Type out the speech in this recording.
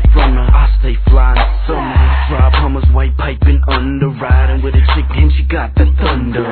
from her. I stay flying summer. Drive Hummers, white piping under, riding with a chick and she got the thunder.